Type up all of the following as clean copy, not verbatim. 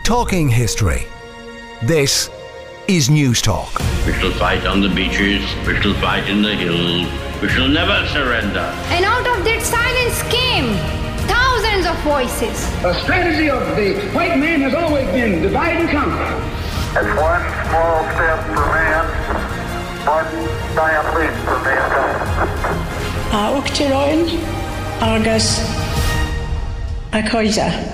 Talking history. This is News Talk. We shall fight on the beaches, we shall fight in the hills, we shall never surrender. And out of that silence came thousands of voices. The strategy of the white man has always been divide and conquer. It's one small step for man, one giant leap for mankind. A Uachtaráin agus a Coisa.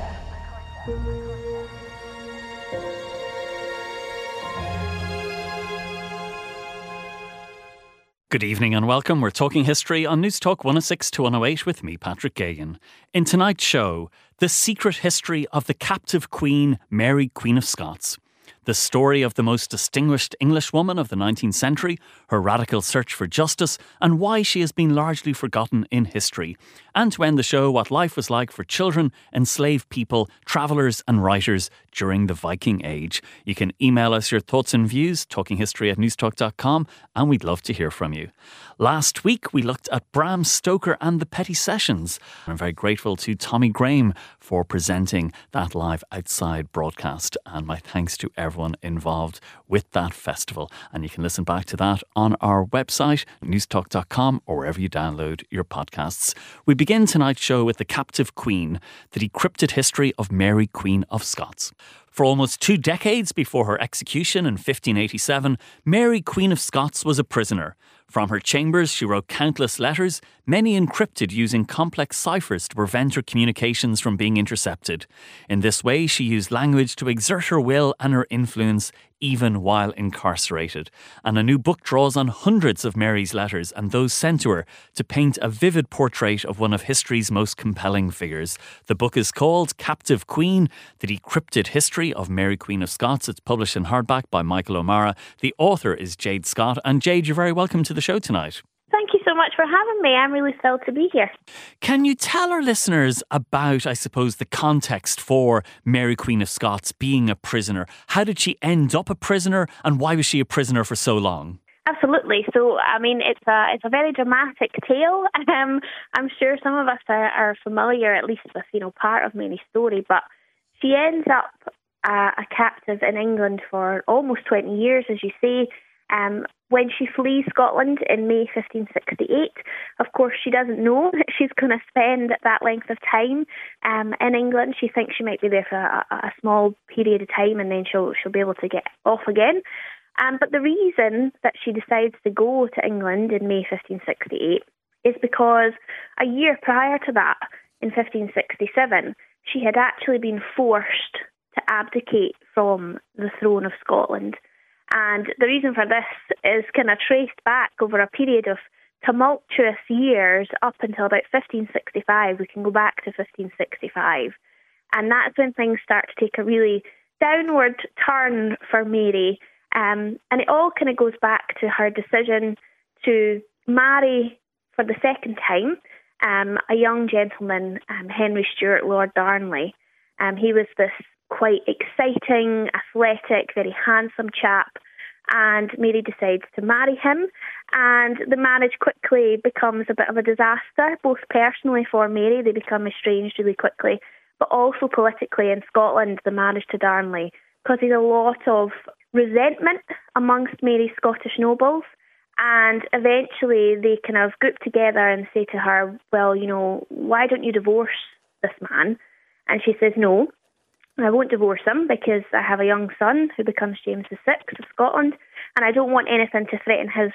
Good evening and welcome. We're talking history on News Talk 106 to 108 with me, Patrick Geoghegan. In tonight's show, the secret history of the captive Queen, Mary, Queen of Scots. The story of the most distinguished Englishwoman of the 19th century, her radical search for justice, and why she has been largely forgotten in history. And to end the show, what life was like for children, enslaved people, travellers and writers during the Viking Age. You can email us your thoughts and views, talkinghistory@newstalk.com, and we'd love to hear from you. Last week, we looked at Bram Stoker and the Petty Sessions. I'm very grateful to Tommy Graham for presenting that live outside broadcast, and my thanks to everyone involved with that festival. And you can listen back to that on our website, newstalk.com, or wherever you download your podcasts. We begin tonight's show with the captive Queen, the decrypted history of Mary, Queen of Scots. For almost 2 decades before her execution in 1587, Mary, Queen of Scots was a prisoner. From her chambers, she wrote countless letters, many encrypted using complex ciphers to prevent her communications from being intercepted. In this way, she used language to exert her will and her influence even while incarcerated. And a new book draws on hundreds of Mary's letters and those sent to her to paint a vivid portrait of one of history's most compelling figures. The book is called Captive Queen, The Decrypted History of Mary, Queen of Scots. It's published in hardback by Michael O'Mara. The author is Jade Scott. And Jade, you're very welcome to the show tonight. Thank you so much for having me. I'm really thrilled to be here. Can you tell our listeners about, I suppose, the context for Mary, Queen of Scots being a prisoner? How did she end up a prisoner, and why was she a prisoner for so long? Absolutely. So, I mean, it's a very dramatic tale. I'm sure some of us are familiar, at least with, part of Mary's story, but she ends up a captive in England for almost 20 years, as you say. When she flees Scotland in May 1568, of course, she doesn't know that she's going to spend that length of time in England. She thinks she might be there for a small period of time, and then she'll be able to get off again. But the reason that she decides to go to England in May 1568 is because a year prior to that, in 1567, she had actually been forced to abdicate from the throne of Scotland. And the reason for this is kind of traced back over a period of tumultuous years up until about 1565. We can go back to 1565. And that's when things start to take a really downward turn for Mary. And it all kind of goes back to her decision to marry for the second time a young gentleman, Henry Stuart, Lord Darnley. He was this quite exciting, athletic, very handsome chap, and Mary decides to marry him, and the marriage quickly becomes a bit of a disaster, both personally for Mary. They become estranged really quickly, but also politically in Scotland. The marriage to Darnley causes a lot of resentment amongst Mary's Scottish nobles, and eventually they kind of group together and say to her, well, why don't you divorce this man? And she says, no, I won't divorce him because I have a young son who becomes James VI of Scotland, and I don't want anything to threaten his,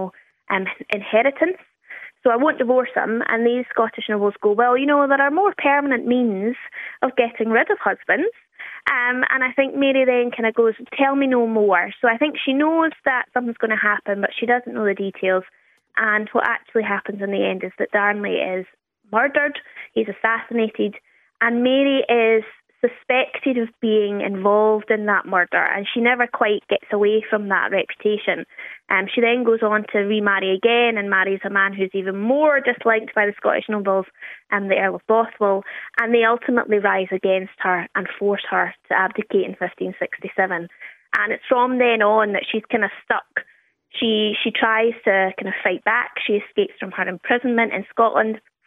inheritance. So I won't divorce him. And these Scottish nobles go, well, there are more permanent means of getting rid of husbands. And I think Mary then kind of goes, tell me no more. So I think she knows that something's going to happen, but she doesn't know the details. And what actually happens in the end is that Darnley is murdered, he's assassinated, and Mary is suspected of being involved in that murder, and she never quite gets away from that reputation. She then goes on to remarry again and marries a man who's even more disliked by the Scottish nobles, the Earl of Bothwell, and they ultimately rise against her and force her to abdicate in 1567. And it's from then on that she's kind of stuck. She tries to kind of fight back. She escapes from her imprisonment in Scotland,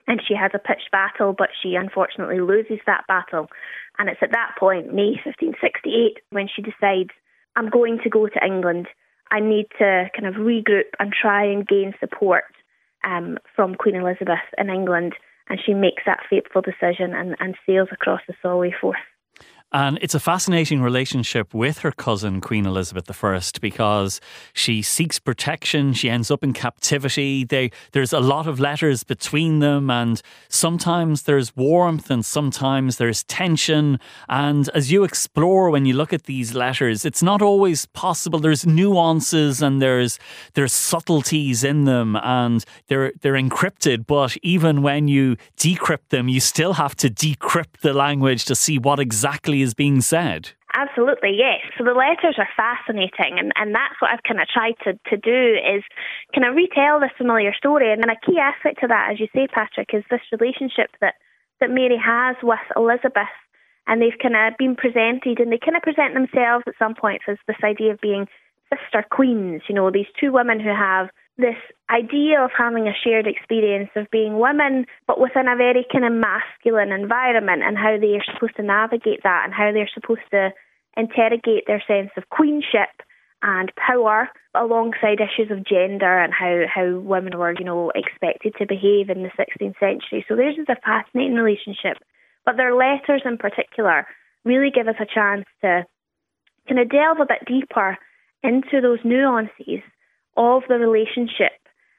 and she has a pitched battle, but she unfortunately loses that battle. And it's at that point, May 1568, when she decides, I'm going to go to England. I need to kind of regroup and try and gain support from Queen Elizabeth in England. And she makes that fateful decision and sails across the Solway Firth. And it's a fascinating relationship with her cousin, Queen Elizabeth I, because she seeks protection. She ends up in captivity. There's a lot of letters between them, and sometimes there's warmth and sometimes there's tension. And as you explore when you look at these letters, it's not always possible. There's nuances and there's subtleties in them, and they're encrypted. But even when you decrypt them, you still have to decrypt the language to see what exactly is being said. Absolutely, yes. So the letters are fascinating, and that's what I've kind of tried to do, is kind of retell this familiar story. And then a key aspect to that, as you say, Patrick, is this relationship that Mary has with Elizabeth. And they've kind of been presented, and they kind of present themselves at some points as this idea of being sister queens, you know, these two women who have this idea of having a shared experience of being women, but within a very kind of masculine environment, and how they are supposed to navigate that, and how they're supposed to interrogate their sense of queenship and power alongside issues of gender and how women were, you know, expected to behave in the 16th century. So there's just a fascinating relationship. But their letters in particular really give us a chance to kind of delve a bit deeper into those nuances of the relationship.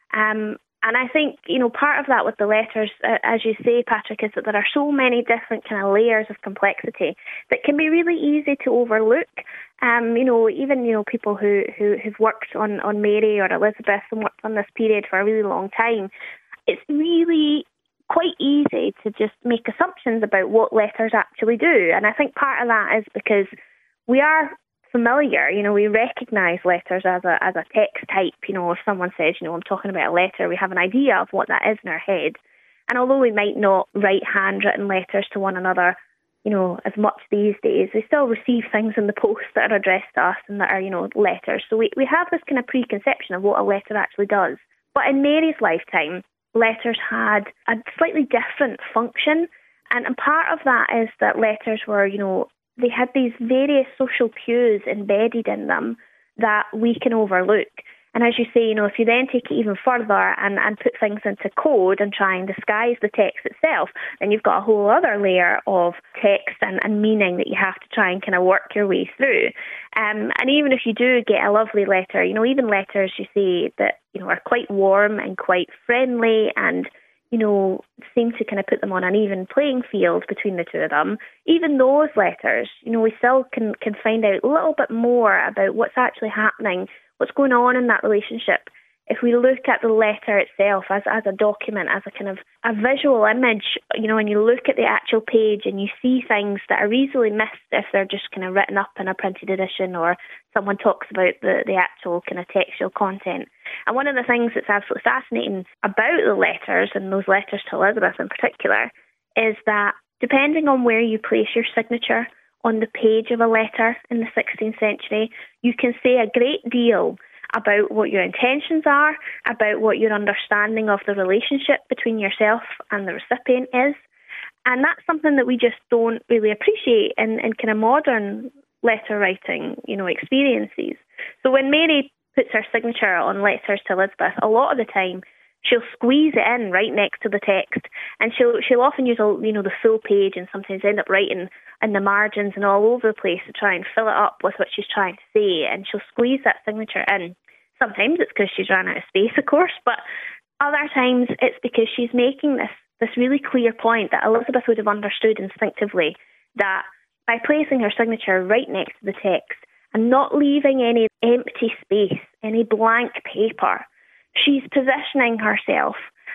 And I think, you know, part of that with the letters, as you say, Patrick, is that there are so many different kind of layers of complexity that can be really easy to overlook. You know, even, you know, people who've worked on Mary or Elizabeth and worked on this period for a really long time, it's really quite easy to just make assumptions about what letters actually do. And I think part of that is because we are familiar, you know, we recognise letters as a text type. You know, if someone says, you know, I'm talking about a letter, we have an idea of what that is in our head. And although we might not write handwritten letters to one another, you know, as much these days, we still receive things in the post that are addressed to us and that are, you know, letters. So we have this kind of preconception of what a letter actually does. But in Mary's lifetime, letters had a slightly different function. And part of that is that letters were, you know, they had these various social cues embedded in them that we can overlook. And as you say, you know, if you then take it even further and put things into code and try and disguise the text itself, then you've got a whole other layer of text and meaning that you have to try and kind of work your way through. And even if you do get a lovely letter, you know, even letters you see that, you know, are quite warm and quite friendly and, you know, seem to kind of put them on an even playing field between the two of them, even those letters, you know, we still can find out a little bit more about what's actually happening, what's going on in that relationship, if we look at the letter itself as a document, as a kind of a visual image, you know, and you look at the actual page and you see things that are easily missed if they're just kind of written up in a printed edition or someone talks about the actual kind of textual content. And one of the things that's absolutely fascinating about the letters, and those letters to Elizabeth in particular, is that depending on where you place your signature on the page of a letter in the 16th century, you can say a great deal about what your intentions are, about what your understanding of the relationship between yourself and the recipient is. And that's something that we just don't really appreciate in kind of modern letter writing, you know, experiences. So when Mary puts her signature on letters to Elizabeth, a lot of the time she'll squeeze it in right next to the text, and she'll often use the full page, and sometimes end up writing in the margins and all over the place to try and fill it up with what she's trying to say, and she'll squeeze that signature in. Sometimes it's because she's run out of space, of course, but other times it's because she's making this really clear point that Elizabeth would have understood instinctively, that by placing her signature right next to the text and not leaving any empty space, any blank paper, she's positioning herself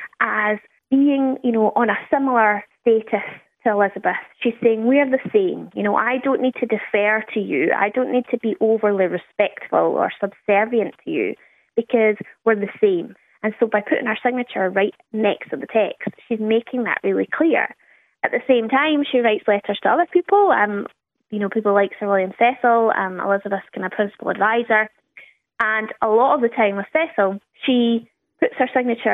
as being, you know, on a similar status to Elizabeth. She's saying, we're the same. You know, I don't need to defer to you. I don't need to be overly respectful or subservient to you because we're the same. And so by putting her signature right next to the text, she's making that really clear. At the same time, she writes letters to other people, you know, people like Sir William Cecil, Elizabeth's kind of principal advisor. And a lot of the time with Cecil, she puts her signature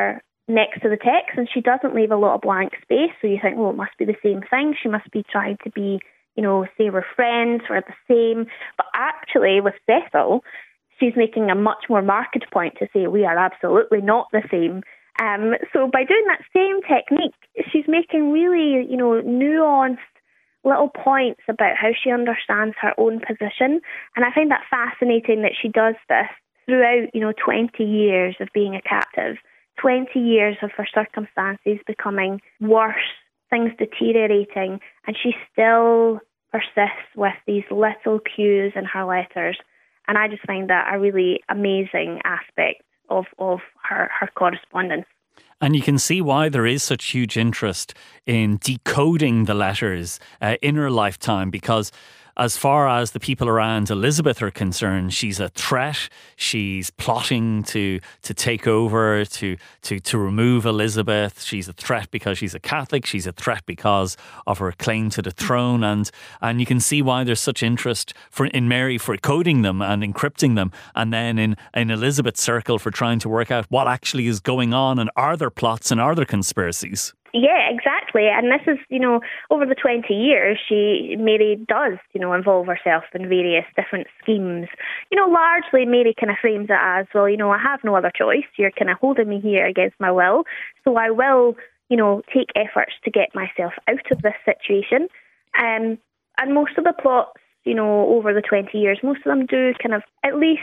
next to the text, and she doesn't leave a lot of blank space. So you think, well, it must be the same thing. She must be trying to be, say we're friends, we're the same. But actually, with Cecil, she's making a much more marked point to say we are absolutely not the same. So by doing that same technique, she's making really, nuanced little points about how she understands her own position. And I find that fascinating that she does this throughout, 20 years of being a captive, 20 years of her circumstances becoming worse, things deteriorating, and she still persists with these little cues in her letters. And I just find that a really amazing aspect of her correspondence. And you can see why there is such huge interest in decoding the letters in her lifetime, because as far as the people around Elizabeth are concerned, she's a threat. She's plotting to take over, to remove Elizabeth. She's a threat because she's a Catholic. She's a threat because of her claim to the throne. And you can see why there's such interest in Mary for coding them and encrypting them, and then in Elizabeth's circle for trying to work out what actually is going on, and are there plots and are there conspiracies. Yeah, exactly. And this is, over the 20 years, Mary does, involve herself in various different schemes. Largely Mary kind of frames it as, well, I have no other choice. You're kind of holding me here against my will. So I will, take efforts to get myself out of this situation. And most of the plots, over the 20 years, most of them do kind of, at least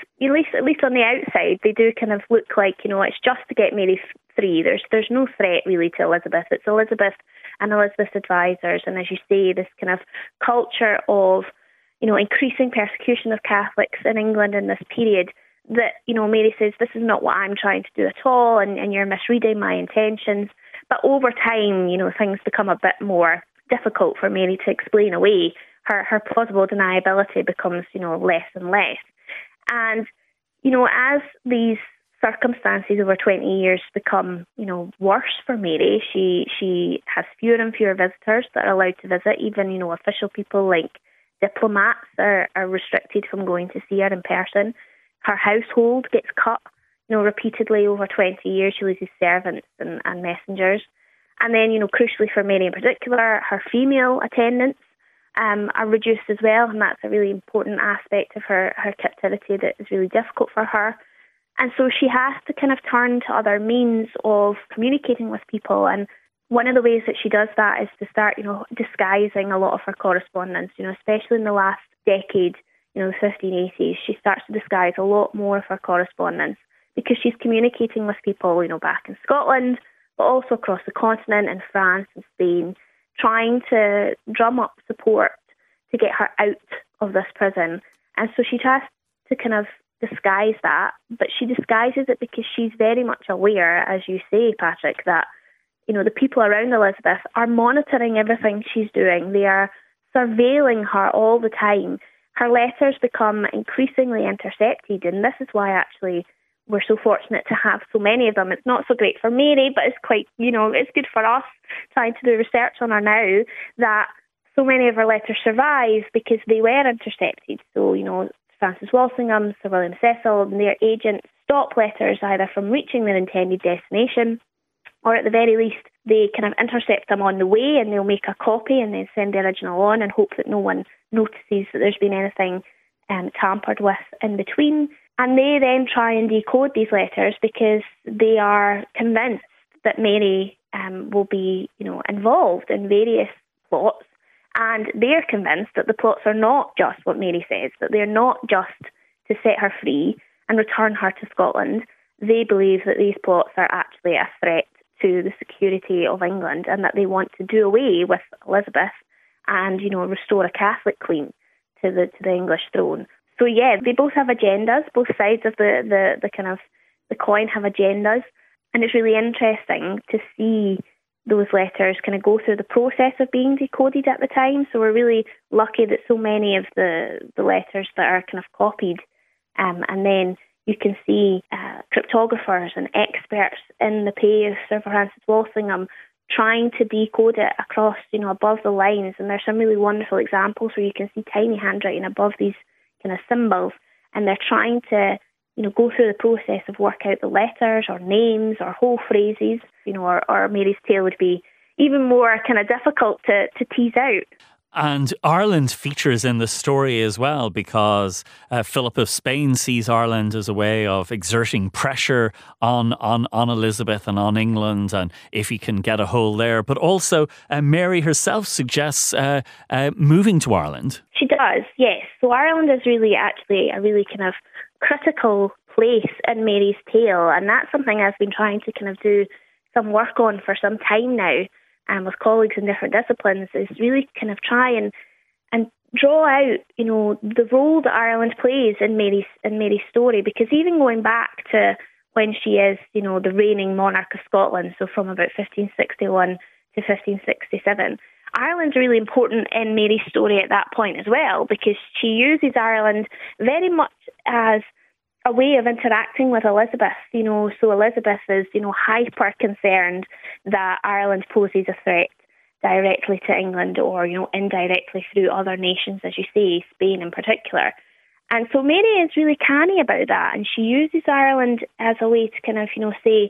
on the outside, they do kind of look like, it's just to get Mary free. There's no threat really to Elizabeth. It's Elizabeth and Elizabeth's advisors. And as you say, this kind of culture of, increasing persecution of Catholics in England in this period that, Mary says, this is not what I'm trying to do at all, and you're misreading my intentions. But over time, things become a bit more difficult for Mary to explain away. Her plausible deniability becomes, less and less. And, as these circumstances over 20 years become, worse for Mary, she has fewer and fewer visitors that are allowed to visit. Even, official people like diplomats are restricted from going to see her in person. Her household gets cut, repeatedly over 20 years. She loses servants and messengers. And then, crucially for Mary in particular, her female attendants are reduced as well, and that's a really important aspect of her captivity that is really difficult for her. And so she has to kind of turn to other means of communicating with people, and one of the ways that she does that is to start, disguising a lot of her correspondence, especially in the last decade, the 1580s, she starts to disguise a lot more of her correspondence because she's communicating with people, back in Scotland, but also across the continent, in France and Spain, trying to drum up support to get her out of this prison. And so she has to kind of disguise that, but she disguises it because she's very much aware, as you say, Patrick, that, the people around Elizabeth are monitoring everything she's doing. They are surveilling her all the time. Her letters become increasingly intercepted, and this is why actually we're so fortunate to have so many of them. It's not so great for Mary, but it's quite, it's good for us trying to do research on her now, that so many of her letters survive because they were intercepted. So, Francis Walsingham, Sir William Cecil and their agents stop letters either from reaching their intended destination, or at the very least, they kind of intercept them on the way, and they'll make a copy and then send the original on and hope that no one notices that there's been anything tampered with in between. And they then try and decode these letters because they are convinced that Mary will be, involved in various plots. And they're convinced that the plots are not just what Mary says, that they're not just to set her free and return her to Scotland. They believe that these plots are actually a threat to the security of England, and that they want to do away with Elizabeth and, restore a Catholic queen to the English throne. So yeah, they both have agendas. Both sides of the kind of the coin have agendas, and it's really interesting to see those letters kind of go through the process of being decoded at the time. So we're really lucky that so many of the letters that are kind of copied, and then you can see cryptographers and experts in the pay of Sir Francis Walsingham trying to decode it across, above the lines. And there's some really wonderful examples where you can see tiny handwriting above these kind of symbols, and they're trying to go through the process of work out the letters or names or whole phrases, or Mary's tale would be even more kind of difficult to tease out. And Ireland features in the story as well because Philip of Spain sees Ireland as a way of exerting pressure on Elizabeth and on England, and if he can get a hold there. But also Mary herself suggests moving to Ireland. She does, yes. So Ireland is really actually a really kind of critical place in Mary's tale, and that's something I've been trying to kind of do some work on for some time now. With colleagues in different disciplines, is really kind of try and draw out, the role that Ireland plays in Mary's story. Because even going back to when she is, the reigning monarch of Scotland, so from about 1561 to 1567, Ireland's really important in Mary's story at that point as well, because she uses Ireland very much as a way of interacting with Elizabeth, so Elizabeth is, hyper concerned that Ireland poses a threat directly to England or, indirectly through other nations, as you say, Spain in particular. And so Mary is really canny about that, and she uses Ireland as a way to kind of, say,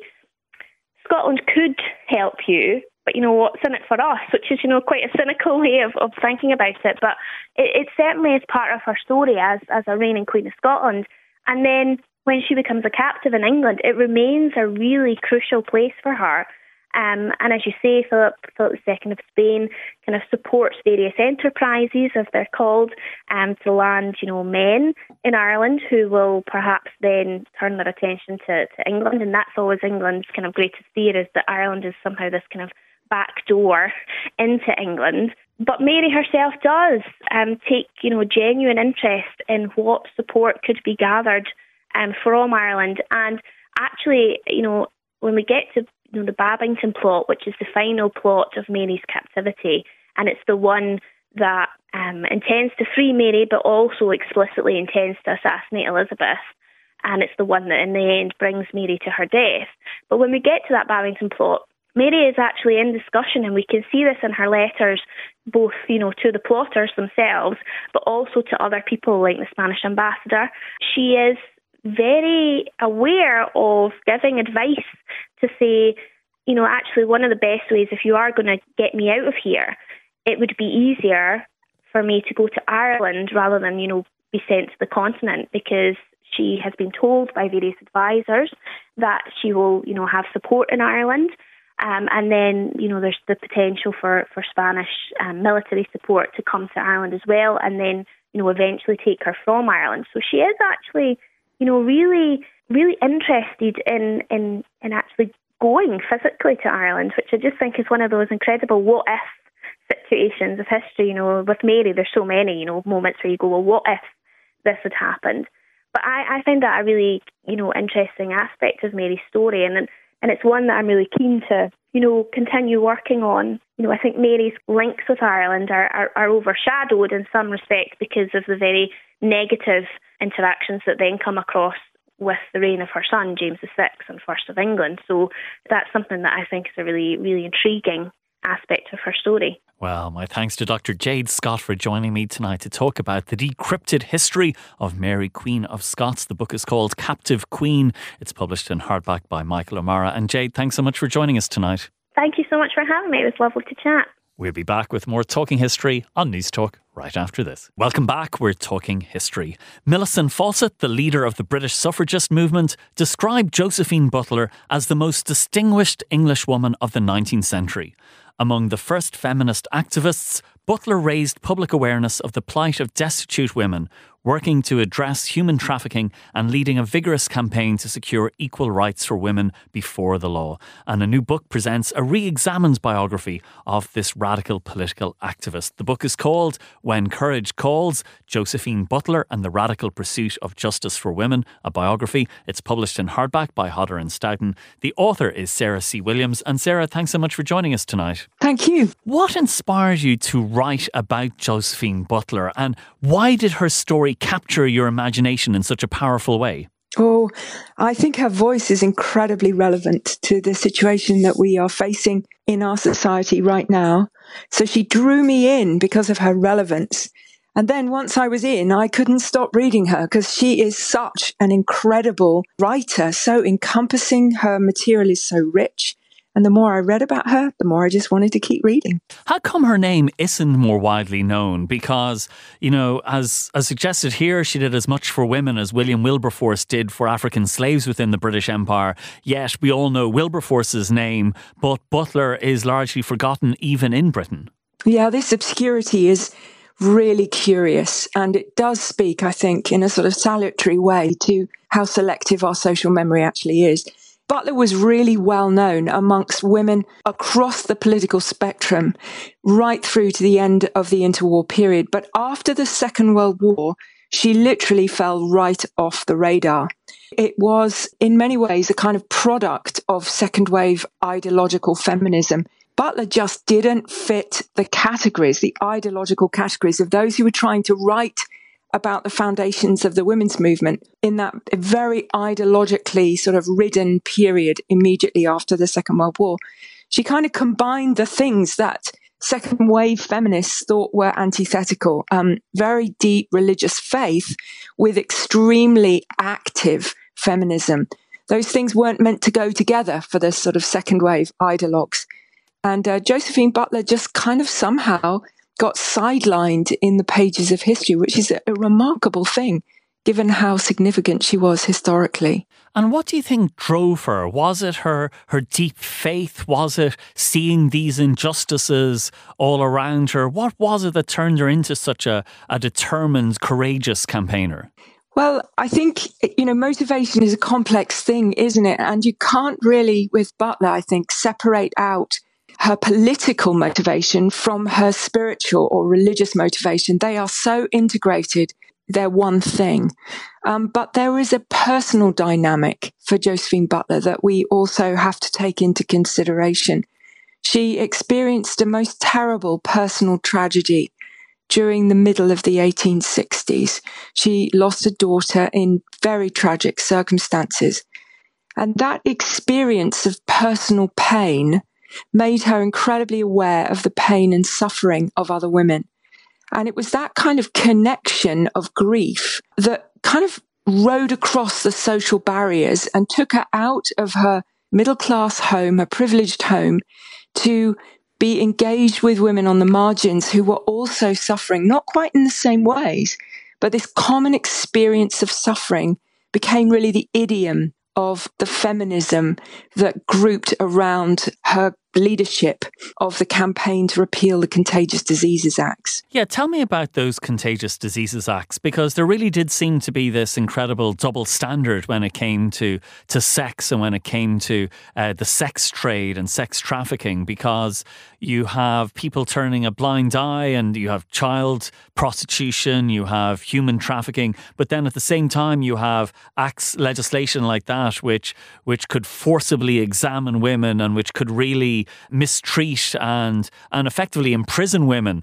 Scotland could help you, but what's in it for us, which is, quite a cynical way of thinking about it. But it certainly is part of her story as a reigning Queen of Scotland. And then when she becomes a captive in England, it remains a really crucial place for her. And as you say, Philip II of Spain kind of supports various enterprises, as they're called, to land, men in Ireland who will perhaps then turn their attention to England. And that's always England's kind of greatest fear, is that Ireland is somehow this kind of back door into England. But Mary herself does take, genuine interest in what support could be gathered from Ireland. And actually, when we get to the Babington plot, which is the final plot of Mary's captivity, and it's the one that intends to free Mary, but also explicitly intends to assassinate Elizabeth. And it's the one that in the end brings Mary to her death. But when we get to that Babington plot, Mary is actually in discussion, and we can see this in her letters, both, to the plotters themselves, but also to other people like the Spanish ambassador. She is very aware of giving advice to say, actually one of the best ways, if you are going to get me out of here, it would be easier for me to go to Ireland rather than, be sent to the continent, because she has been told by various advisors that she will, have support in Ireland. And then, there's the potential for Spanish military support to come to Ireland as well, and then, eventually take her from Ireland. So she is actually, really, really interested in actually going physically to Ireland, which I just think is one of those incredible what-if situations of history. With Mary, there's so many, moments where you go, well, what if this had happened? But I find that a really, interesting aspect of Mary's story, and it's one that I'm really keen to, continue working on. I think Mary's links with Ireland are overshadowed in some respects because of the very negative interactions that then come across with the reign of her son, James VI, and First of England. So that's something that I think is a really, really intriguing aspect of her story. Well, my thanks to Dr. Jade Scott for joining me tonight to talk about the decrypted history of Mary, Queen of Scots. The book is called Captive Queen. It's published in hardback by Michael O'Mara. And Jade, thanks so much for joining us tonight. Thank you so much for having me. It was lovely to chat. We'll be back with more Talking History on News Talk right after this. Welcome back. We're talking history. Millicent Fawcett, the leader of the British suffragist movement, described Josephine Butler as the most distinguished Englishwoman of the 19th century. Among the first feminist activists, Butler raised public awareness of the plight of destitute women, working to address human trafficking and leading a vigorous campaign to secure equal rights for women before the law. And a new book presents a re-examined biography of this radical political activist. The book is called When Courage Calls, Josephine Butler and the Radical Pursuit of Justice for Women, a biography. It's published in hardback by Hodder and Stoughton. The author is Sarah C. Williams. And Sarah, thanks so much for joining us tonight. Thank you. What inspired you to write about Josephine Butler, and why did her story capture your imagination in such a powerful way? Oh, I think her voice is incredibly relevant to the situation that we are facing in our society right now. So she drew me in because of her relevance. And then once I was in, I couldn't stop reading her because she is such an incredible writer, so encompassing. Her material is so rich. And the more I read about her, the more I just wanted to keep reading. How come her name isn't more widely known? Because, you know, as suggested here, she did as much for women as William Wilberforce did for African slaves within the British Empire. Yet we all know Wilberforce's name, but Butler is largely forgotten even in Britain. Yeah, this obscurity is really curious. And it does speak, I think, in a sort of salutary way to how selective our social memory actually is. Butler was really well known amongst women across the political spectrum right through to the end of the interwar period. But after the Second World War, she literally fell right off the radar. It was in many ways a kind of product of second wave ideological feminism. Butler just didn't fit the categories, the ideological categories of those who were trying to write about the foundations of the women's movement in that very ideologically sort of ridden period immediately after the Second World War. She kind of combined the things that second wave feminists thought were antithetical, very deep religious faith with extremely active feminism. Those things weren't meant to go together for the sort of second wave ideologues. And Josephine Butler just kind of somehow got sidelined in the pages of history, which is a remarkable thing, given how significant she was historically. And what do you think drove her? Was it her deep faith? Was it seeing these injustices all around her? What was it that turned her into such a determined, courageous campaigner? Well, I think, you know, motivation is a complex thing, isn't it? And you can't really, with Butler, I think, separate out her political motivation from her spiritual or religious motivation. They are so integrated. They're one thing. But there is a personal dynamic for Josephine Butler that we also have to take into consideration. She experienced a most terrible personal tragedy during the middle of the 1860s. She lost a daughter in very tragic circumstances. And that experience of personal pain made her incredibly aware of the pain and suffering of other women. And it was that kind of connection of grief that kind of rode across the social barriers and took her out of her middle-class home, her privileged home, to be engaged with women on the margins who were also suffering, not quite in the same ways, but this common experience of suffering became really the idiom of the feminism that grouped around her leadership of the campaign to repeal the Contagious Diseases Acts. Yeah, tell me about those Contagious Diseases Acts, because there really did seem to be this incredible double standard when it came to sex and when it came to the sex trade and sex trafficking, because you have people turning a blind eye and you have child prostitution, you have human trafficking, but then at the same time you have acts, legislation like that which could forcibly examine women and which could really mistreat and effectively imprison women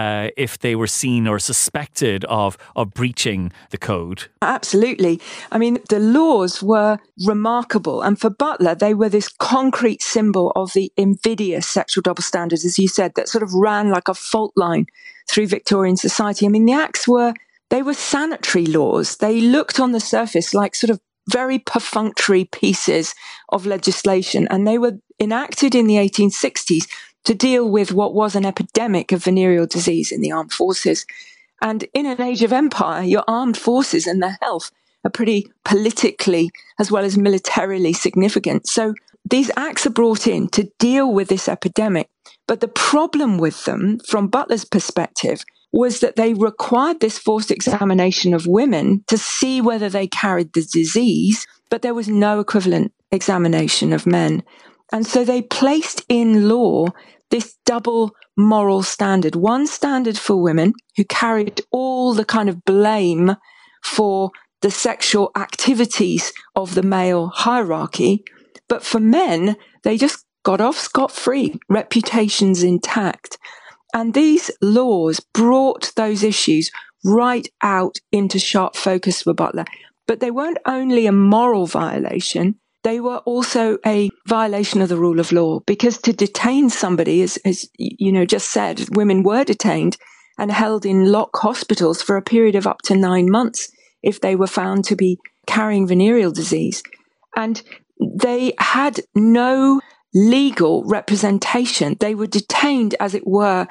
if they were seen or suspected of breaching the code. Absolutely. I mean, the laws were remarkable. And for Butler, they were this concrete symbol of the invidious sexual double standards, as you said, that sort of ran like a fault line through Victorian society. I mean, the acts were sanitary laws. They looked on the surface like sort of very perfunctory pieces of legislation, and they were enacted in the 1860s to deal with what was an epidemic of venereal disease in the armed forces. And in an age of empire, your armed forces and their health are pretty politically as well as militarily significant. So these acts are brought in to deal with this epidemic. But the problem with them, from Butler's perspective, was that they required this forced examination of women to see whether they carried the disease, but there was no equivalent examination of men. And so they placed in law this double moral standard, one standard for women who carried all the kind of blame for the sexual activities of the male hierarchy, but for men, they just got off scot-free, reputations intact. And these laws brought those issues right out into sharp focus for Butler. But they weren't only a moral violation, they were also a violation of the rule of law, because to detain somebody, as you know, just said, women were detained and held in lock hospitals for a period of up to 9 months if they were found to be carrying venereal disease. And they had no legal representation. They were detained, as it were,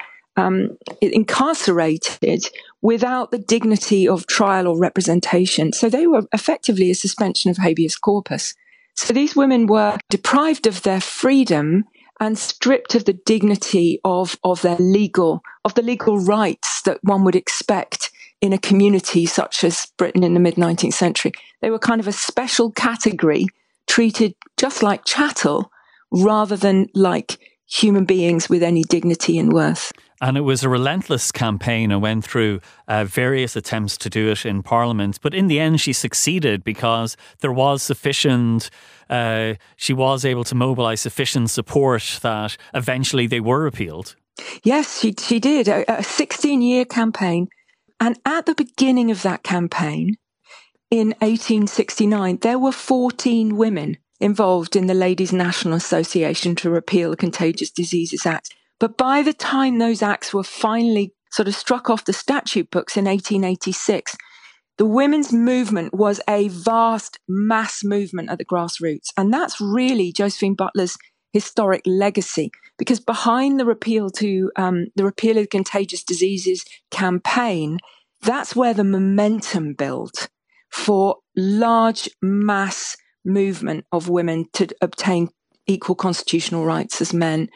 incarcerated without the dignity of trial or representation. So they were effectively a suspension of habeas corpus. So these women were deprived of their freedom and stripped of the dignity of the legal rights that one would expect in a community such as Britain in the mid-19th century. They were kind of a special category, treated just like chattel rather than like human beings with any dignity and worth. And it was a relentless campaign and went through various attempts to do it in Parliament. But in the end, she succeeded because there was sufficient, she was able to mobilise sufficient support that eventually they were repealed. Yes, she did. A 16-year campaign. And at the beginning of that campaign, in 1869, there were 14 women involved in the Ladies' National Association to repeal the Contagious Diseases Act. But by the time those acts were finally sort of struck off the statute books in 1886, the women's movement was a vast mass movement at the grassroots. And that's really Josephine Butler's historic legacy, because behind the repeal of the Contagious Diseases campaign, that's where the momentum built for large mass movement of women to obtain equal constitutional rights as men.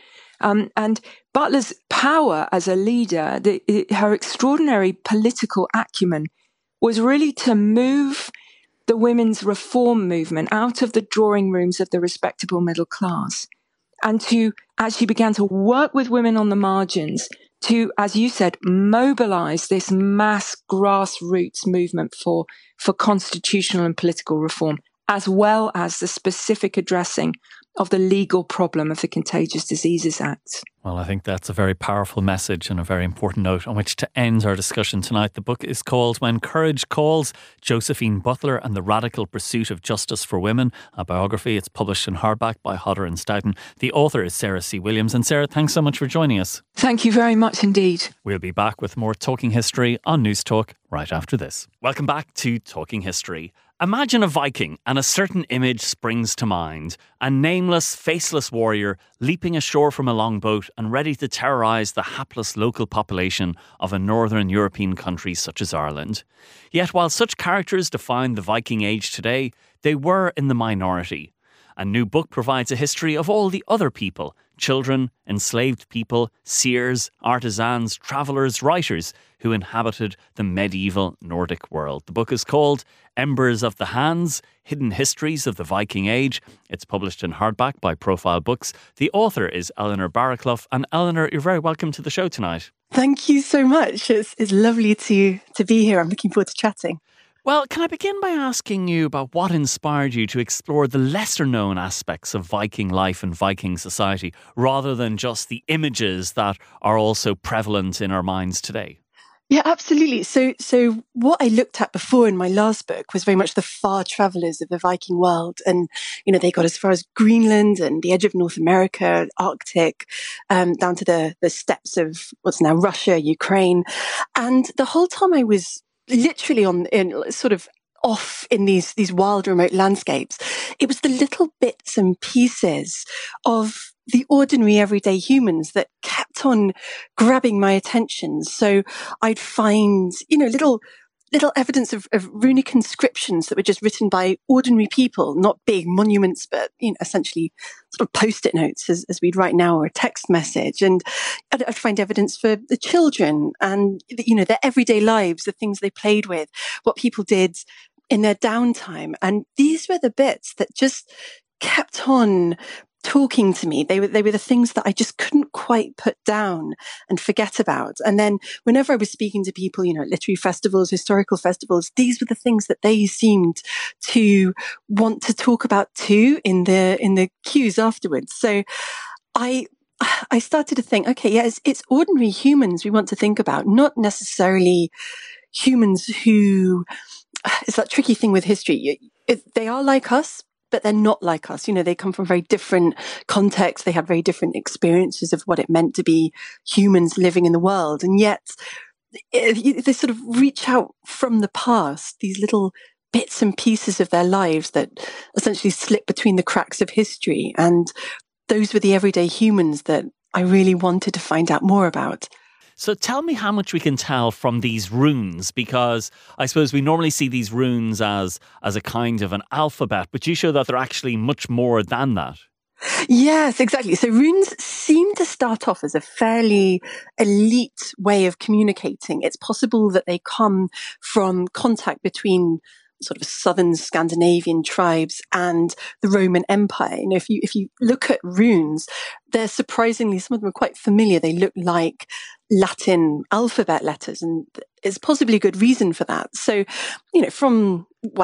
And Butler's power as a leader, her extraordinary political acumen, was really to move the women's reform movement out of the drawing rooms of the respectable middle class, and to, as she began to work with women on the margins, to, as you said, mobilize this mass grassroots movement for constitutional and political reform, as well as the specific addressing of the legal problem of the Contagious Diseases Act. Well, I think that's a very powerful message and a very important note on which to end our discussion tonight. The book is called When Courage Calls, Josephine Butler and the Radical Pursuit of Justice for Women, a biography. It's published in hardback by Hodder and Stoughton. The author is Sarah C. Williams. And Sarah, thanks so much for joining us. Thank you very much indeed. We'll be back with more Talking History on News Talk right after this. Welcome back to Talking History. Imagine a Viking and a certain image springs to mind. A nameless, faceless warrior leaping ashore from a longboat and ready to terrorise the hapless local population of a northern European country such as Ireland. Yet while such characters define the Viking age today, they were in the minority. A new book provides a history of all the other people, children, enslaved people, seers, artisans, travellers, writers who inhabited the medieval Nordic world. The book is called Embers of the Hands, Hidden Histories of the Viking Age. It's published in hardback by Profile Books. The author is Eleanor Barraclough. And Eleanor, you're very welcome to the show tonight. Thank you so much. It's lovely to be here. I'm looking forward to chatting. Well, can I begin by asking you about what inspired you to explore the lesser-known aspects of Viking life and Viking society, rather than just the images that are also prevalent in our minds today? Yeah, absolutely. So what I looked at before in my last book was very much the far travellers of the Viking world. And, they got as far as Greenland and the edge of North America, Arctic, down to the steppes of what's now Russia, Ukraine. And the whole time I was literally off in these wild remote landscapes, it was the little bits and pieces of the ordinary everyday humans that kept on grabbing my attention. So I'd find, little evidence of runic inscriptions that were just written by ordinary people, not big monuments, but essentially sort of post-it notes as we'd write now, or a text message. And I'd find evidence for the children and their everyday lives, the things they played with, what people did in their downtime. And these were the bits that just kept on talking to me. They were the things that I just couldn't quite put down and forget about. And then whenever I was speaking to people, at literary festivals, historical festivals, these were the things that they seemed to want to talk about too in the queues afterwards. So I started to think, okay, yeah, it's ordinary humans we want to think about, not necessarily humans who, it's that tricky thing with history. They are like us, but they're not like us. They come from very different contexts. They have very different experiences of what it meant to be humans living in the world. And yet they sort of reach out from the past, these little bits and pieces of their lives that essentially slip between the cracks of history. And those were the everyday humans that I really wanted to find out more about. So tell me how much we can tell from these runes, because I suppose we normally see these runes as a kind of an alphabet, but you show that they're actually much more than that. Yes, exactly. So runes seem to start off as a fairly elite way of communicating. It's possible that they come from contact between sort of southern Scandinavian tribes and the Roman Empire. You know, if you look at runes, they're surprisingly, some of them are quite familiar. They look like Latin alphabet letters, and it's possibly a good reason for that. So, you know, from,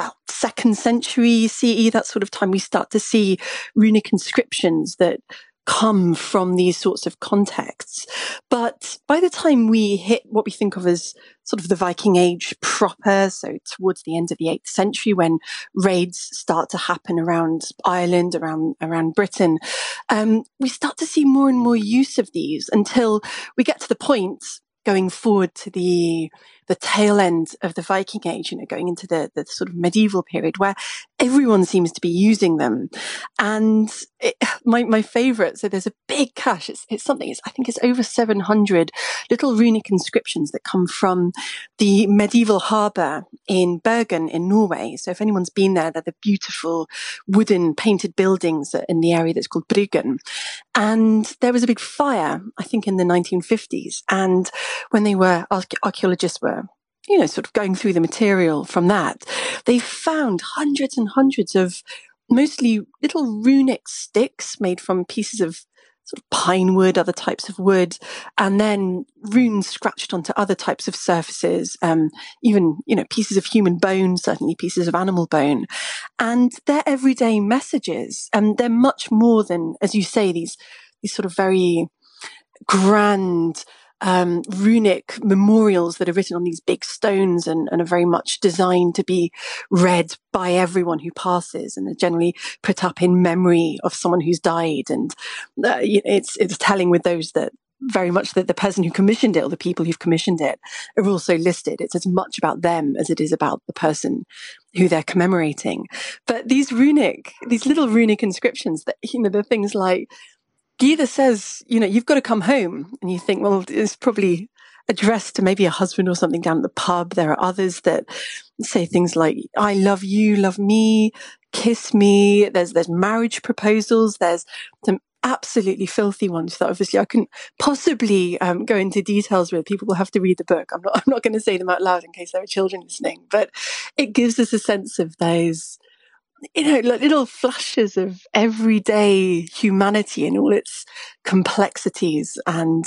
2nd century CE, that sort of time, we start to see runic inscriptions that come from these sorts of contexts. But by the time we hit what we think of as sort of the Viking Age proper, so towards the end of the 8th century, when raids start to happen around Ireland, around Britain, we start to see more and more use of these until we get to the point going forward to the tail end of the Viking Age, you know, going into the sort of medieval period where everyone seems to be using them. And my favorite, so there's a big cache. It's something, I think it's over 700 little runic inscriptions that come from the medieval harbour in Bergen in Norway. So if anyone's been there, they're the beautiful wooden painted buildings in the area that's called Bryggen. And there was a big fire, I think in the 1950s. And when archaeologists were, you know, sort of going through the material from that, they found hundreds and hundreds of mostly little runic sticks made from pieces of sort of pine wood, other types of wood, and then runes scratched onto other types of surfaces, even, you know, pieces of human bone, certainly pieces of animal bone. And they're everyday messages. And they're much more than, as you say, these sort of very grand runic memorials that are written on these big stones and are very much designed to be read by everyone who passes, and are generally put up in memory of someone who's died. And it's telling with those that very much that the person who commissioned it or the people who've commissioned it are also listed. It's as much about them as it is about the person who they're commemorating. But these little runic inscriptions that, you know, they're things like, Gyda says, you know, you've got to come home. And you think, well, it's probably addressed to maybe a husband or something down at the pub. There are others that say things like, I love you, love me, kiss me. There's marriage proposals. There's some absolutely filthy ones that obviously I couldn't possibly go into details with. People will have to read the book. I'm not going to say them out loud in case there are children listening. But it gives us a sense of those, you know, like little flashes of everyday humanity in all its complexities. And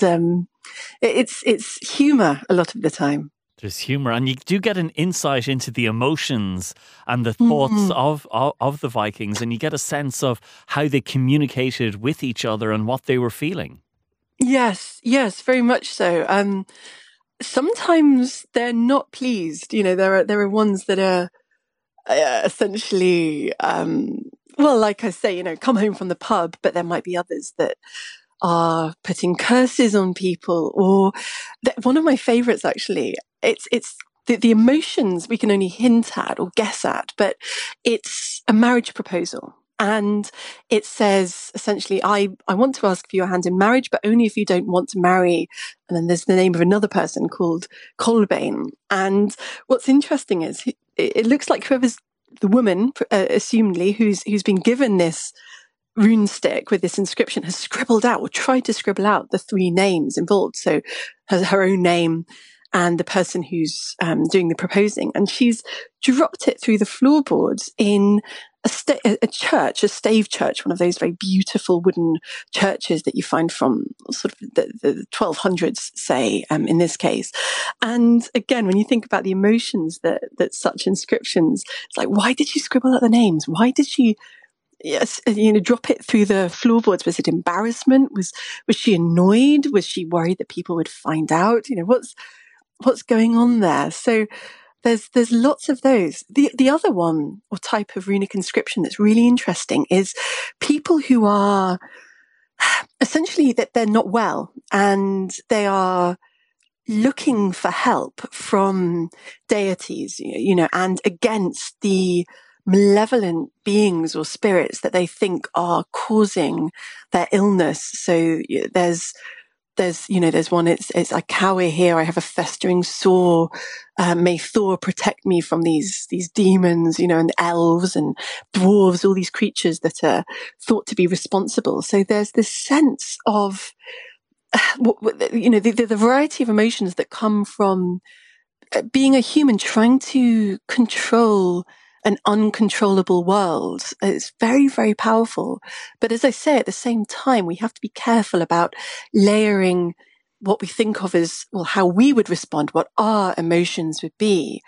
it's humour a lot of the time. There's humour, and you do get an insight into the emotions and the thoughts of the Vikings, and you get a sense of how they communicated with each other and what they were feeling. Yes, very much so. Sometimes they're not pleased. You know, there are ones that are essentially, like I say, you know, come home from the pub, but there might be others that are putting curses on people. Or one of my favourites, actually, it's the emotions we can only hint at or guess at, but it's a marriage proposal. And it says, essentially, I want to ask for your hand in marriage, but only if you don't want to marry. And then there's the name of another person called Kolbeinn. And what's interesting is it looks like whoever's the woman, assumedly, who's been given this rune stick with this inscription has scribbled out or tried to scribble out the three names involved. So her own name and the person who's doing the proposing. And she's dropped it through the floorboards in a church, a stave church, one of those very beautiful wooden churches that you find from sort of the 1200s, say, in this case. And again, when you think about the emotions that such inscriptions, it's like, why did she scribble out the names? Why did she, drop it through the floorboards? Was it embarrassment? Was she annoyed? Was she worried that people would find out? You know, what's going on there? So there's lots of those. The other one or type of runic inscription that's really interesting is people who are essentially that they're not well and they are looking for help from deities, and against the malevolent beings or spirits that they think are causing their illness. So there's one, it's I cower here, I have a festering sore, may Thor protect me from these demons, and elves and dwarves, all these creatures that are thought to be responsible. So there's this sense of, the variety of emotions that come from being a human trying to control an uncontrollable world. It's very, very powerful. But as I say, at the same time, we have to be careful about layering what we think of as, well, how we would respond, what our emotions would be,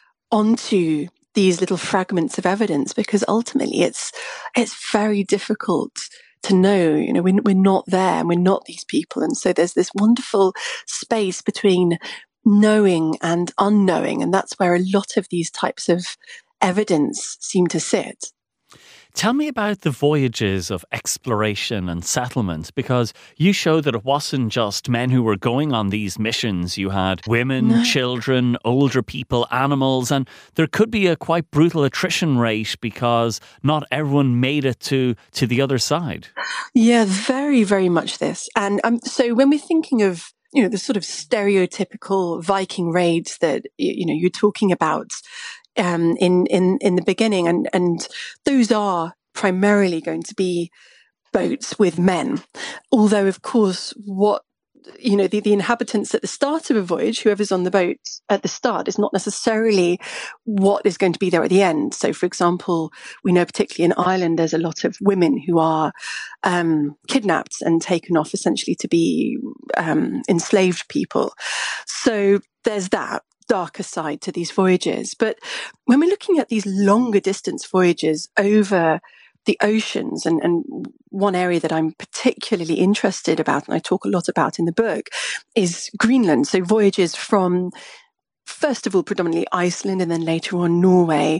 onto these little fragments of evidence, because ultimately it's very difficult to know. We're not there and we're not these people. And so there's this wonderful space between knowing and unknowing. And that's where a lot of these types of evidence seem to sit. Tell me about the voyages of exploration and settlement, because you show that it wasn't just men who were going on these missions. You had women, children, older people, animals, and there could be a quite brutal attrition rate because not everyone made it to the other side. Yeah, very, very much this. And so when we're thinking of the sort of stereotypical Viking raids that you're talking about, in the beginning, and those are primarily going to be boats with men. Although, of course, what the inhabitants at the start of a voyage, whoever's on the boat at the start, is not necessarily what is going to be there at the end. So, for example, we know particularly in Ireland, there's a lot of women who are kidnapped and taken off essentially to be enslaved people. So there's that darker side to these voyages. But when we're looking at these longer distance voyages over the oceans, and one area that I'm particularly interested about, and I talk a lot about in the book, is Greenland. So voyages from, first of all, predominantly Iceland, and then later on Norway,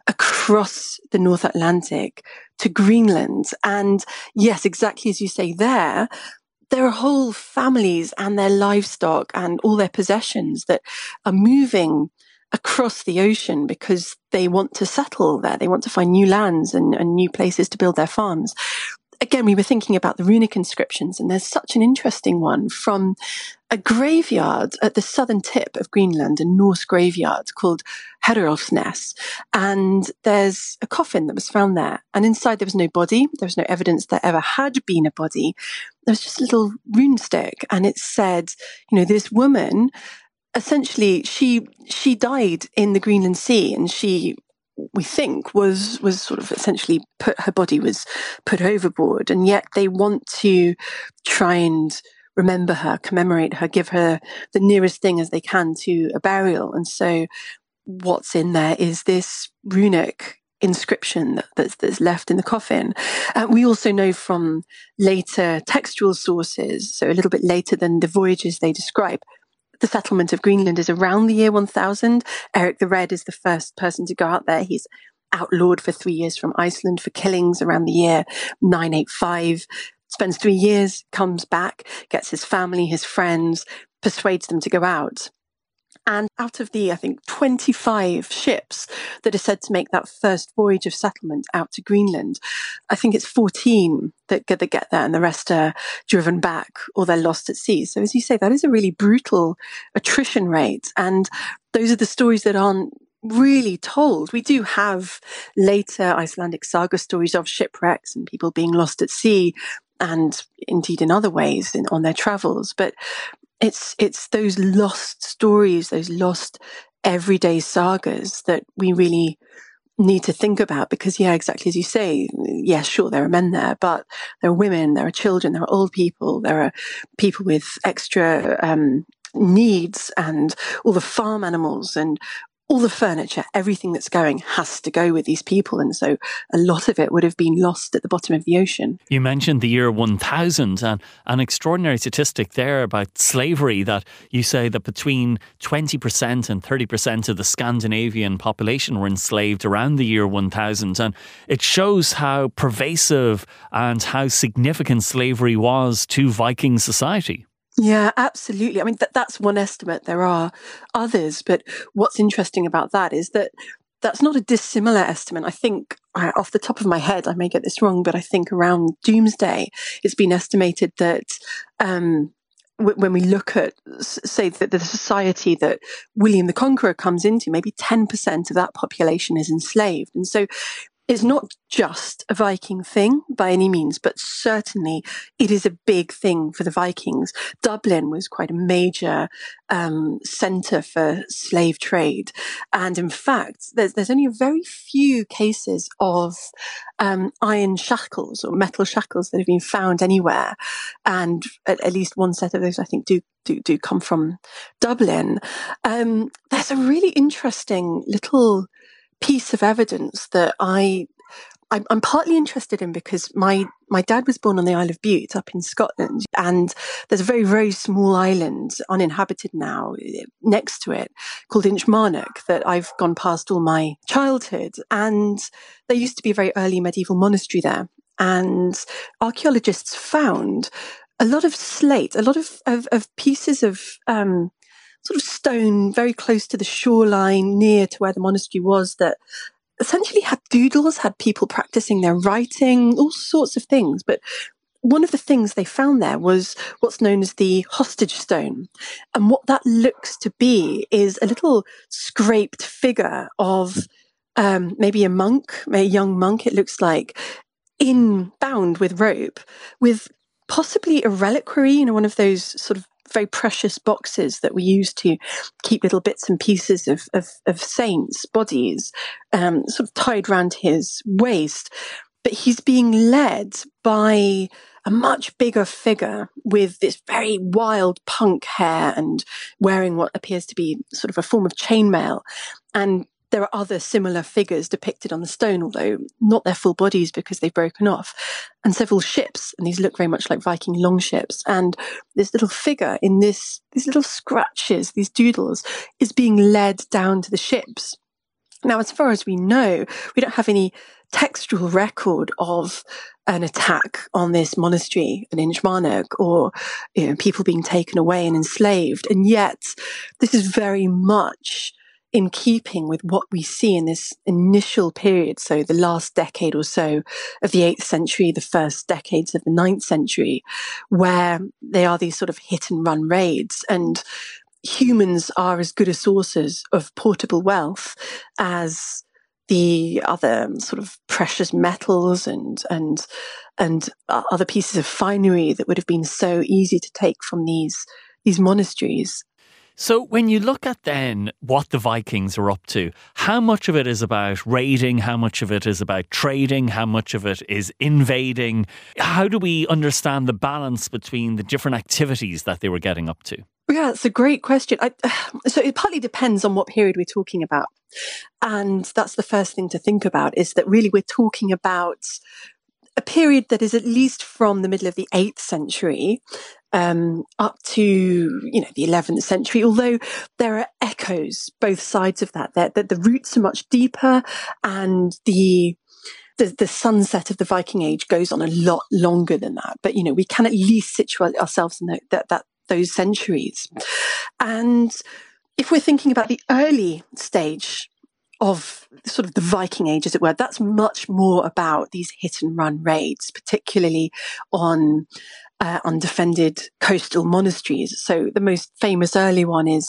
across the North Atlantic to Greenland. And yes, exactly as you say there are whole families and their livestock and all their possessions that are moving across the ocean because they want to settle there. They want to find new lands and new places to build their farms. Again, we were thinking about the runic inscriptions, and there's such an interesting one from a graveyard at the southern tip of Greenland, a Norse graveyard called Herjolfsnes. And there's a coffin that was found there. And inside there was no body. There was no evidence there ever had been a body. There was just a little rune stick. And it said, this woman, essentially, she died in the Greenland Sea, and we think was sort of essentially her body was put overboard, and yet they want to try and remember her, commemorate her, give her the nearest thing as they can to a burial. And so what's in there is this runic inscription that's left in the coffin. We also know from later textual sources, so a little bit later than the voyages they describe, the settlement of Greenland is around the year 1000. Eric the Red is the first person to go out there. He's outlawed for 3 years from Iceland for killings around the year 985. Spends 3 years, comes back, gets his family, his friends, persuades them to go out. And out of the, I think, 25 ships that are said to make that first voyage of settlement out to Greenland, I think it's 14 that get there, and the rest are driven back or they're lost at sea. So as you say, that is a really brutal attrition rate. And those are the stories that aren't really told. We do have later Icelandic saga stories of shipwrecks and people being lost at sea, and indeed in other ways on their travels. But it's those lost stories, those lost everyday sagas that we really need to think about, because, yeah, exactly as you say, yeah, sure, there are men there, but there are women, there are children, there are old people, there are people with extra needs, and all the farm animals and all the furniture, everything that's going has to go with these people. And so a lot of it would have been lost at the bottom of the ocean. You mentioned the year 1000, and an extraordinary statistic there about slavery, that you say that between 20% and 30% of the Scandinavian population were enslaved around the year 1000. And it shows how pervasive and how significant slavery was to Viking society. Yeah, absolutely. I mean, that's one estimate. There are others, but what's interesting about that is that that's not a dissimilar estimate. I think, off the top of my head, I may get this wrong, but I think around Doomsday, it's been estimated that when we look at, say, the society that William the Conqueror comes into, maybe 10% of that population is enslaved. And so it's not just a Viking thing by any means, but certainly it is a big thing for the Vikings. Dublin was quite a major centre for slave trade. And in fact, there's only a very few cases of iron shackles or metal shackles that have been found anywhere. And at least one set of those, I think, do come from Dublin. There's a really interesting little piece of evidence that I'm partly interested in because my dad was born on the Isle of Bute up in Scotland, and there's a very, very small island, uninhabited now, next to it called Inchmarnock that I've gone past all my childhood. And there used to be a very early medieval monastery there. And archaeologists found a lot of slate, a lot of pieces of sort of stone very close to the shoreline near to where the monastery was that essentially had doodles, had people practicing their writing, all sorts of things. But one of the things they found there was what's known as the hostage stone. And what that looks to be is a little scraped figure of maybe a monk, a young monk, it looks like, bound with rope, with possibly a reliquary, one of those sort of very precious boxes that we use to keep little bits and pieces of saints' bodies, sort of tied round his waist. But he's being led by a much bigger figure with this very wild punk hair and wearing what appears to be sort of a form of chainmail. And there are other similar figures depicted on the stone, although not their full bodies because they've broken off, and several ships, and these look very much like Viking longships. And this little figure in these little scratches, these doodles, is being led down to the ships. Now, as far as we know, we don't have any textual record of an attack on this monastery in Inchmarnock or people being taken away and enslaved. And yet, this is very much in keeping with what we see in this initial period, so the last decade or so of the 8th century, the first decades of the 9th century, where they are these sort of hit and run raids, and humans are as good a sources of portable wealth as the other sort of precious metals and other pieces of finery that would have been so easy to take from these monasteries. So when you look at then what the Vikings are up to, how much of it is about raiding, how much of it is about trading, how much of it is invading? How do we understand the balance between the different activities that they were getting up to? Yeah, it's a great question. So it partly depends on what period we're talking about. And that's the first thing to think about, is that really we're talking about a period that is at least from the middle of the 8th century up to, the 11th century, although there are echoes both sides of that. The roots are much deeper, and the sunset of the Viking Age goes on a lot longer than that. But, we can at least situate ourselves in those centuries. And if we're thinking about the early stage of sort of the Viking Age, as it were, that's much more about these hit and run raids, particularly on undefended coastal monasteries. So the most famous early one is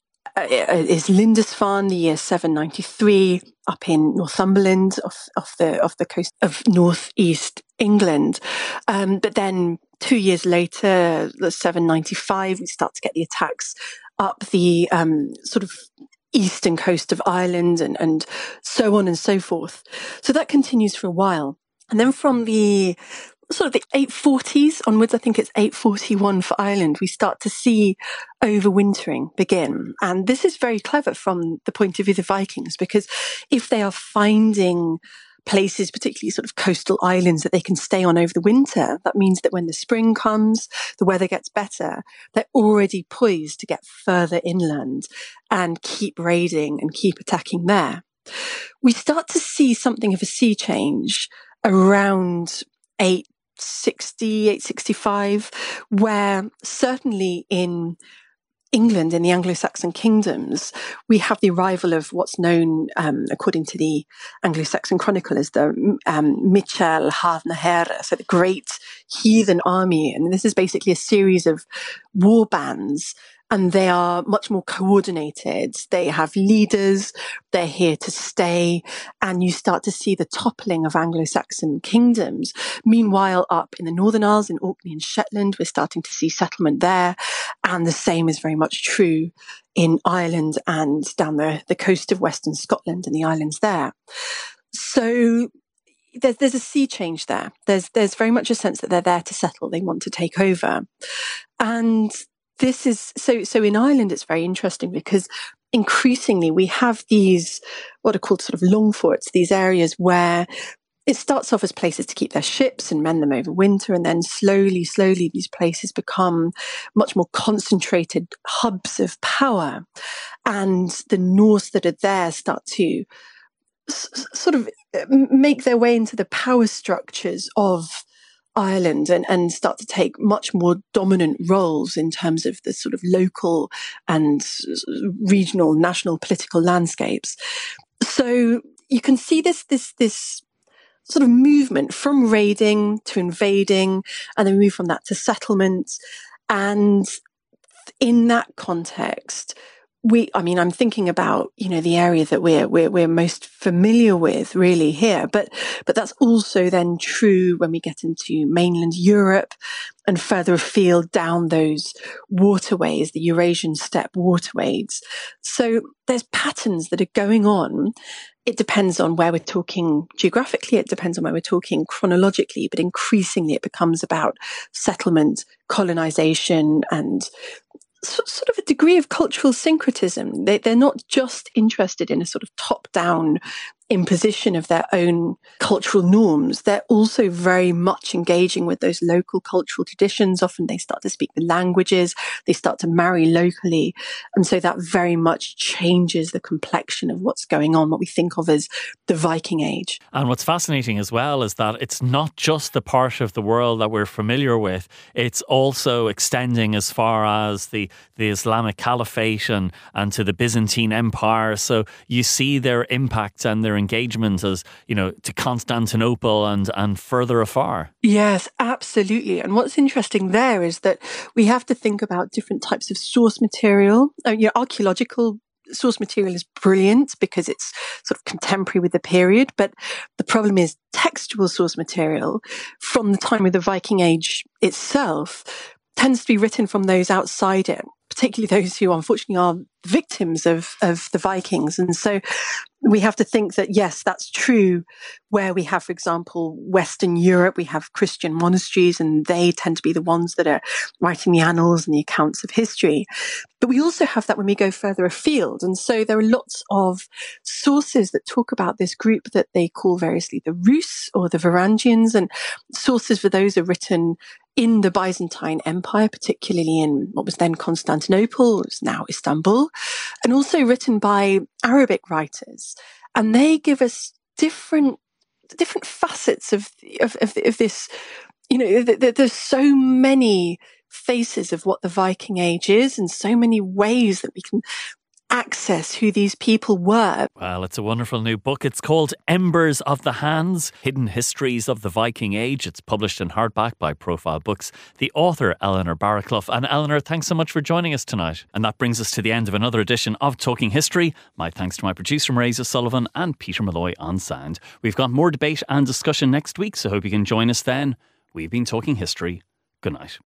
Lindisfarne, the year 793, up in Northumberland, off the coast of northeast England. But then 2 years later, the 795, we start to get the attacks up the sort of eastern coast of Ireland and so on and so forth. So that continues for a while. And then from the sort of the 840s onwards, I think it's 841 for Ireland, we start to see overwintering begin. And this is very clever from the point of view of the Vikings, because if they are finding places, particularly sort of coastal islands, that they can stay on over the winter, that means that when the spring comes, the weather gets better, they're already poised to get further inland and keep raiding and keep attacking there. We start to see something of a sea change around 868, 65, where certainly in England, in the Anglo-Saxon kingdoms, we have the arrival of what's known, according to the Anglo-Saxon Chronicle, as the Michel Havnaher, so the great heathen army. And this is basically a series of war bands, and they are much more coordinated. They have leaders, they're here to stay, and you start to see the toppling of Anglo-Saxon kingdoms. Meanwhile, up in the Northern Isles, in Orkney and Shetland, we're starting to see settlement there, and the same is very much true in Ireland and down the coast of Western Scotland and the islands there. So there's a sea change there. There's very much a sense that they're there to settle, they want to take over. And this is so in Ireland, it's very interesting because increasingly we have these what are called sort of long forts, these areas where it starts off as places to keep their ships and mend them over winter, and then slowly these places become much more concentrated hubs of power, and the Norse that are there start to sort of make their way into the power structures of Ireland and start to take much more dominant roles in terms of the sort of local and regional, national political landscapes. So you can see this sort of movement from raiding to invading, and then move from that to settlement. And in that context, I'm thinking about, the area that we're most familiar with really here, but that's also then true when we get into mainland Europe and further afield down those waterways, the Eurasian steppe waterways. So there's patterns that are going on. It depends on where we're talking geographically. It depends on where we're talking chronologically, but increasingly it becomes about settlement, colonization, and sort of a degree of cultural syncretism. They're not just interested in a sort of top-down imposition of their own cultural norms. They're also very much engaging with those local cultural traditions. Often they start to speak the languages, they start to marry locally. And so that very much changes the complexion of what's going on, what we think of as the Viking Age. And what's fascinating as well is that it's not just the part of the world that we're familiar with, it's also extending as far as the Islamic Caliphate and to the Byzantine Empire. So you see their impact and their engagement as, to Constantinople and further afar. Yes, absolutely. And what's interesting there is that we have to think about different types of source material. Archaeological source material is brilliant because it's sort of contemporary with the period, but the problem is textual source material from the time of the Viking Age itself tends to be written from those outside it, particularly those who unfortunately are victims of the Vikings. And so we have to think that, yes, that's true where we have, for example, Western Europe, we have Christian monasteries, and they tend to be the ones that are writing the annals and the accounts of history. But we also have that when we go further afield. And so there are lots of sources that talk about this group that they call variously the Rus or the Varangians, and sources for those are written in the Byzantine Empire, particularly in what was then Constantinople, it's now Istanbul, and also written by Arabic writers. And they give us different facets of this. There's so many faces of what the Viking Age is, and so many ways that we can access who these people were. Well, it's a wonderful new book. It's called Embers of the Hands, Hidden Histories of the Viking Age. It's published in hardback by Profile Books. The author, Eleanor Barraclough. And Eleanor, thanks so much for joining us tonight. And that brings us to the end of another edition of Talking History. My thanks to my producer, Marisa Sullivan, and Peter Malloy on sound. We've got more debate and discussion next week, so hope you can join us then. We've been Talking History. Good night.